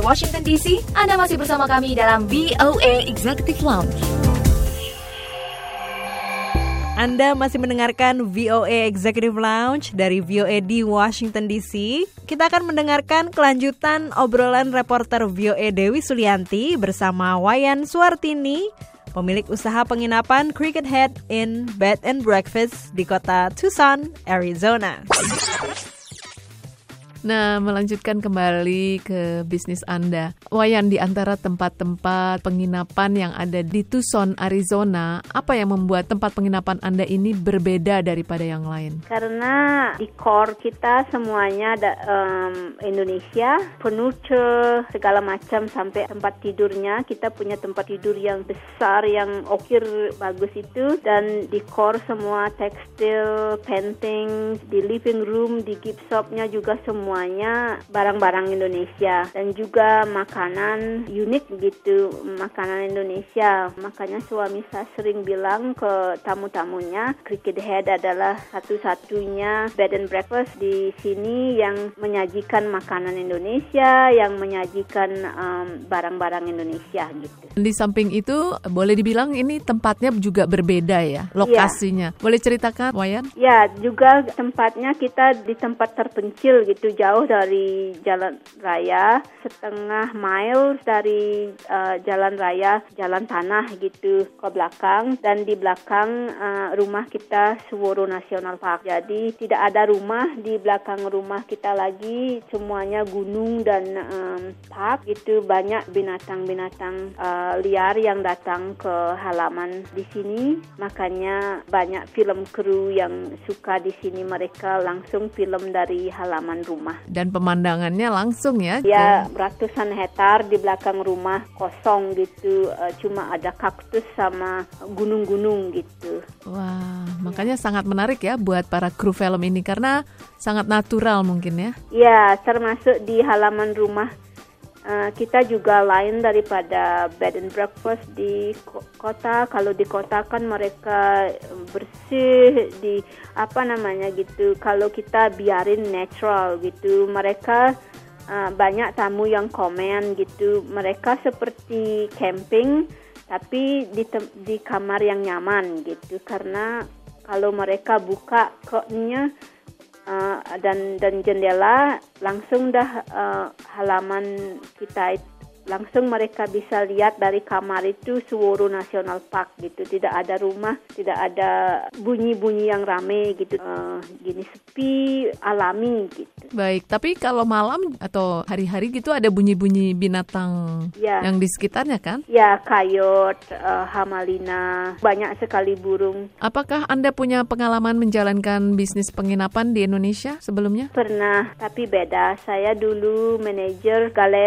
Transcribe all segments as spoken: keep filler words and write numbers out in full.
Washington D C. Anda masih bersama kami dalam V O A Executive Lounge. Anda masih mendengarkan V O A Executive Lounge dari V O A di Washington D C. Kita akan mendengarkan kelanjutan obrolan reporter V O A Dewi Sulianti bersama Wayan Suartini, pemilik usaha penginapan Cricket Head Inn Bed and Breakfast di kota Tucson, Arizona. Nah, melanjutkan kembali ke bisnis Anda. Wayan, di antara tempat-tempat penginapan yang ada di Tucson, Arizona, apa yang membuat tempat penginapan Anda ini berbeda daripada yang lain? Karena di core kita semuanya ada um, Indonesia, furniture, segala macam sampai tempat tidurnya. Kita punya tempat tidur yang besar, yang ukir bagus itu. Dan di core semua tekstil, painting, di living room, di gift shopnya juga semua. Semuanya barang-barang Indonesia dan juga makanan unik gitu, makanan Indonesia. Makanya suami saya sering bilang ke tamu-tamunya, Cricket Head adalah satu-satunya bed and breakfast di sini yang menyajikan makanan Indonesia, yang menyajikan um, barang-barang Indonesia gitu. Di samping itu, boleh dibilang ini tempatnya juga berbeda ya, lokasinya. Ya. Boleh ceritakan, Wayan? Ya, juga tempatnya kita di tempat terpencil gitu, jauh dari jalan raya, setengah mile dari uh, jalan raya, jalan tanah gitu ke belakang, dan di belakang uh, rumah kita Suworo National Park. Jadi tidak ada rumah di belakang rumah kita lagi, semuanya gunung dan um, park gitu, banyak binatang-binatang uh, liar yang datang ke halaman di sini. Makanya banyak film kru yang suka di sini, mereka langsung film dari halaman rumah. Dan pemandangannya langsung ya? Ya, ratusan hektar di belakang rumah kosong gitu, uh, cuma ada kaktus sama gunung-gunung gitu. Wah, makanya sangat menarik ya buat para kru film ini karena sangat natural mungkin ya? Ya, termasuk di halaman rumah. Uh, kita juga lain daripada bed and breakfast di kota. Kalau di kota kan mereka bersih, di apa namanya gitu. Kalau kita biarin natural gitu, mereka uh, banyak tamu yang komen gitu. Mereka seperti camping tapi di te- di kamar yang nyaman gitu. Karena kalau mereka buka koknya Uh, dan dan jendela, langsung dah uh, halaman kita itu, langsung mereka bisa lihat dari kamar itu Suworo National Park gitu. Tidak ada rumah, tidak ada bunyi-bunyi yang rame gitu, uh, gini sepi, alami gitu. Baik, tapi kalau malam atau hari-hari gitu ada bunyi-bunyi binatang ya, yang di sekitarnya kan? Ya, kayot, uh, hamalina, banyak sekali burung. Apakah Anda punya pengalaman menjalankan bisnis penginapan di Indonesia sebelumnya? Pernah, tapi beda. Saya dulu manajer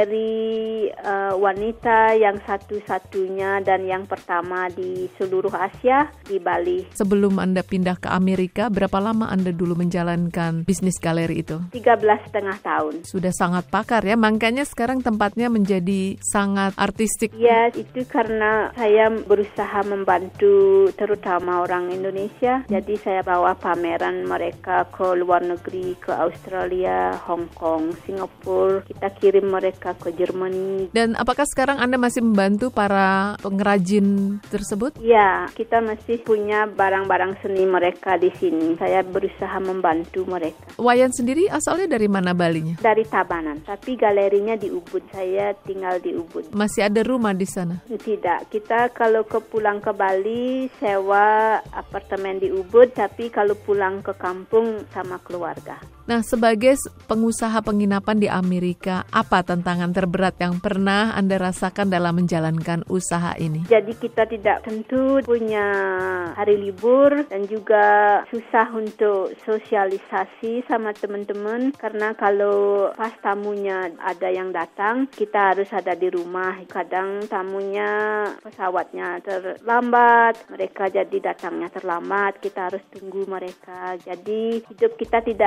galeri uh, wanita yang satu-satunya dan yang pertama di seluruh Asia, di Bali. Sebelum Anda pindah ke Amerika, berapa lama Anda dulu menjalankan bisnis galeri itu? tiga belas setengah tahun. Sudah sangat pakar ya, makanya sekarang tempatnya menjadi sangat artistik. Ya, itu karena saya berusaha membantu terutama orang Indonesia. Jadi saya bawa pameran mereka ke luar negeri, ke Australia, Hong Kong, Singapura. Kita kirim mereka ke Jerman. Dan apakah sekarang Anda masih membantu para pengrajin tersebut? Ya, kita masih punya barang-barang seni mereka di sini. Saya berusaha membantu mereka. Wayan sendiri asalnya dari mana Balinya? Dari Tabanan, tapi galerinya di Ubud. Saya tinggal di Ubud. Masih ada rumah di sana? Tidak, kita kalau ke pulang ke Bali sewa apartemen di Ubud, tapi kalau pulang ke kampung sama keluarga. Nah, sebagai pengusaha penginapan di Amerika, apa tantangan terberat yang pernah Anda rasakan dalam menjalankan usaha ini? Jadi kita tidak tentu punya hari libur dan juga susah untuk sosialisasi sama teman-teman karena kalau pas tamunya ada yang datang, kita harus ada di rumah. Kadang tamunya pesawatnya terlambat, mereka jadi datangnya terlambat, kita harus tunggu mereka. Jadi hidup kita tidak bebas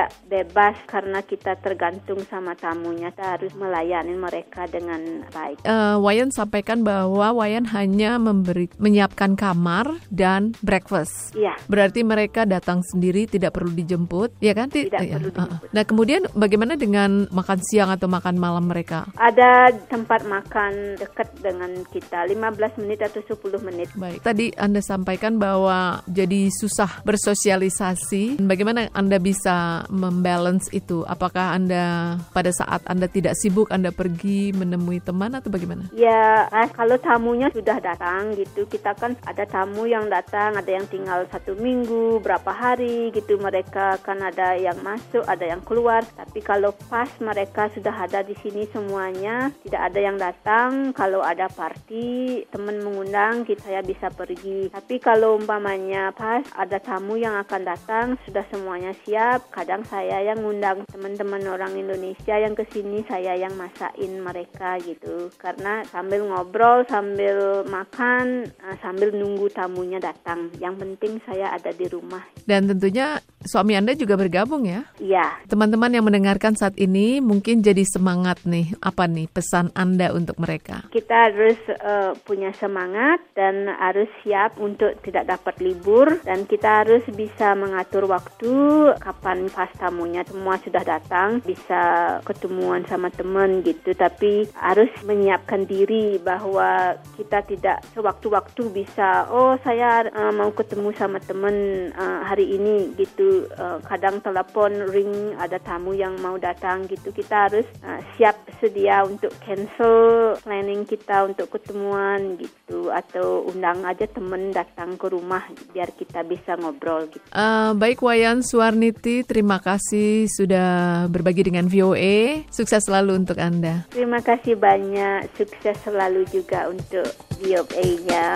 bebas karena kita tergantung sama tamunya. Kita harus melayani mereka dengan baik. Uh, Wayan sampaikan bahwa Wayan hanya memberi menyiapkan kamar dan breakfast. Iya. Berarti mereka datang sendiri, tidak perlu dijemput, ya kan? Tidak ya. perlu dijemput. Nah, kemudian bagaimana dengan makan siang atau makan malam mereka? Ada tempat makan dekat dengan kita, lima belas menit atau sepuluh menit. Baik. Tadi Anda sampaikan bahwa jadi susah bersosialisasi. Bagaimana Anda bisa membalance itu? Apakah Anda pada saat Anda tidak sibuk, Anda pergi menemui teman atau bagaimana? Ya, kalau tamunya sudah datang gitu, kita kan ada tamu yang datang, ada yang tinggal satu minggu, berapa hari gitu, mereka kan ada yang masuk, ada yang keluar. Tapi kalau pas mereka sudah ada di sini semuanya, tidak ada yang datang, kalau ada party, teman mengundang, kita saya bisa pergi. Tapi kalau umpamanya pas ada tamu yang akan datang, sudah semuanya siap, kadang saya yang ngundang teman-teman orang Indonesia yang ke sini, saya yang masakin mereka gitu. Karena sambil ngobrol, sambil makan, sambil nunggu tamunya datang. Yang penting saya ada di rumah. Dan tentunya suami Anda juga bergabung ya? Iya. Teman-teman yang mendengarkan saat ini mungkin jadi semangat nih. Apa nih pesan Anda untuk mereka? Kita harus uh, punya semangat dan harus siap untuk tidak dapat libur. Dan kita harus bisa mengatur waktu kapan pas tamunya semua sudah datang, bisa ketemuan sama teman gitu. Tapi harus menyiapkan diri bahwa kita tidak sewaktu-waktu bisa, oh saya uh, mau ketemu sama teman uh, hari ini gitu. Uh, kadang telepon ring, ada tamu yang mau datang gitu. Kita harus uh, siap sedia untuk cancel planning kita untuk ketemuan gitu, atau undang aja teman datang ke rumah biar kita bisa ngobrol gitu. Uh, baik Wayan Suarniti, terima kasih sudah berbagi dengan V O A. Sukses selalu untuk Anda. Terima kasih banyak, sukses selalu juga untuk V O A-nya.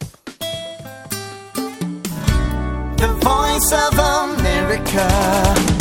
The Voice of America.